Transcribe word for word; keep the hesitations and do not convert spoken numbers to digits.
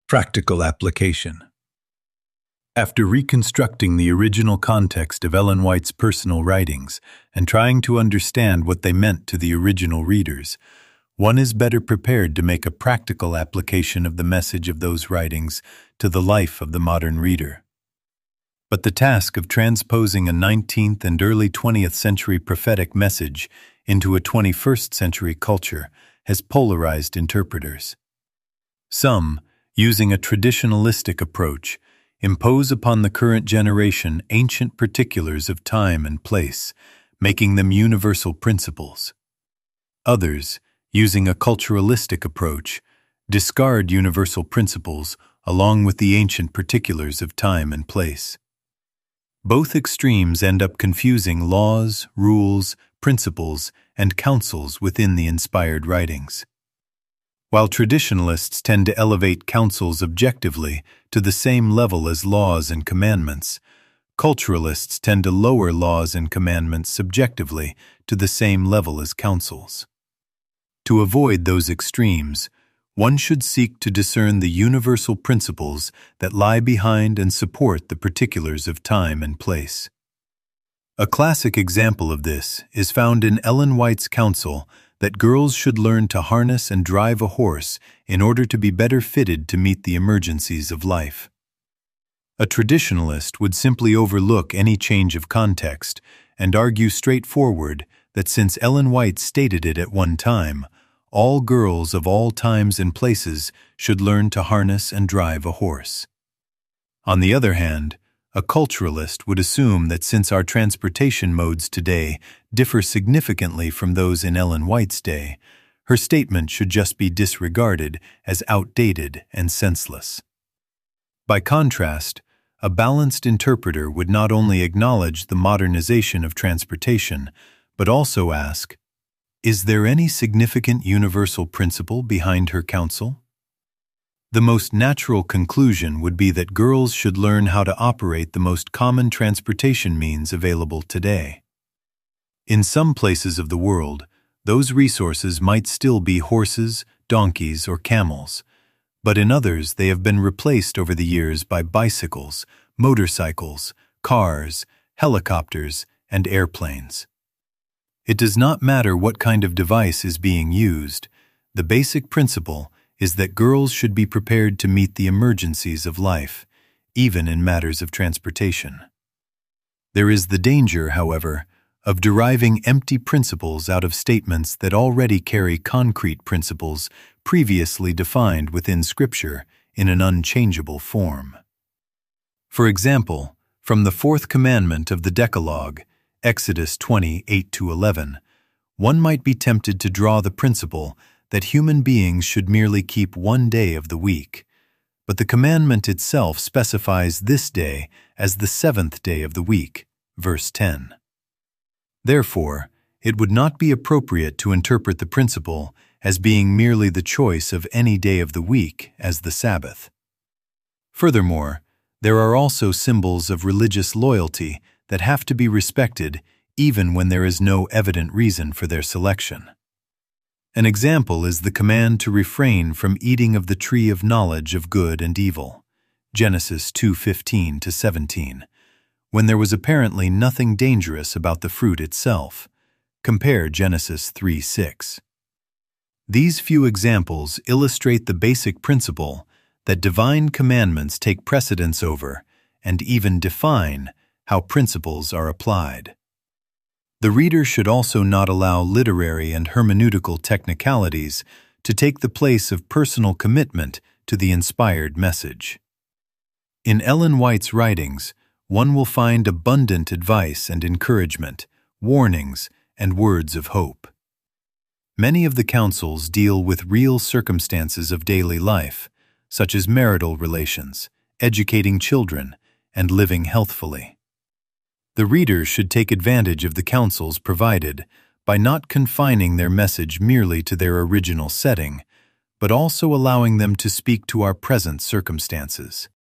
Practical application. After reconstructing the original context of Ellen White's personal writings and trying to understand what they meant to the original readers, one is better prepared to make a practical application of the message of those writings to the life of the modern reader. But the task of transposing a nineteenth and early twentieth century prophetic message into a twenty-first century culture has polarized interpreters. Some, using a traditionalistic approach, impose upon the current generation ancient particulars of time and place, making them universal principles. Others, using a culturalistic approach, discard universal principles along with the ancient particulars of time and place. Both extremes end up confusing laws, rules, principles, and counsels within the inspired writings. While traditionalists tend to elevate counsels objectively to the same level as laws and commandments, culturalists tend to lower laws and commandments subjectively to the same level as counsels. To avoid those extremes, one should seek to discern the universal principles that lie behind and support the particulars of time and place. A classic example of this is found in Ellen White's counsel that girls should learn to harness and drive a horse in order to be better fitted to meet the emergencies of life. A traditionalist would simply overlook any change of context and argue straightforward that since Ellen White stated it at one time, all girls of all times and places should learn to harness and drive a horse. On the other hand, a culturalist would assume that since our transportation modes today differ significantly from those in Ellen White's day, her statement should just be disregarded as outdated and senseless. By contrast, a balanced interpreter would not only acknowledge the modernization of transportation, but also ask, is there any significant universal principle behind her counsel? The most natural conclusion would be that girls should learn how to operate the most common transportation means available today. In some places of the world, those resources might still be horses, donkeys, or camels, but in others they have been replaced over the years by bicycles, motorcycles, cars, helicopters, and airplanes. It does not matter what kind of device is being used, the basic principle is that girls should be prepared to meet the emergencies of life, even in matters of transportation. There is the danger, however, of deriving empty principles out of statements that already carry concrete principles previously defined within Scripture in an unchangeable form. For example, from the fourth commandment of the Decalogue, Exodus twenty, eight to eleven, one might be tempted to draw the principle that human beings should merely keep one day of the week, but the commandment itself specifies this day as the seventh day of the week, verse ten. Therefore, it would not be appropriate to interpret the principle as being merely the choice of any day of the week as the Sabbath. Furthermore, there are also symbols of religious loyalty that have to be respected even when there is no evident reason for their selection. An example is the command to refrain from eating of the tree of knowledge of good and evil, Genesis two fifteen to seventeen, when there was apparently nothing dangerous about the fruit itself. Compare Genesis three six. These few examples illustrate the basic principle that divine commandments take precedence over and even define how principles are applied. The reader should also not allow literary and hermeneutical technicalities to take the place of personal commitment to the inspired message. In Ellen White's writings, one will find abundant advice and encouragement, warnings, and words of hope. Many of the counsels deal with real circumstances of daily life, such as marital relations, educating children, and living healthfully. The reader should take advantage of the counsels provided by not confining their message merely to their original setting, but also allowing them to speak to our present circumstances.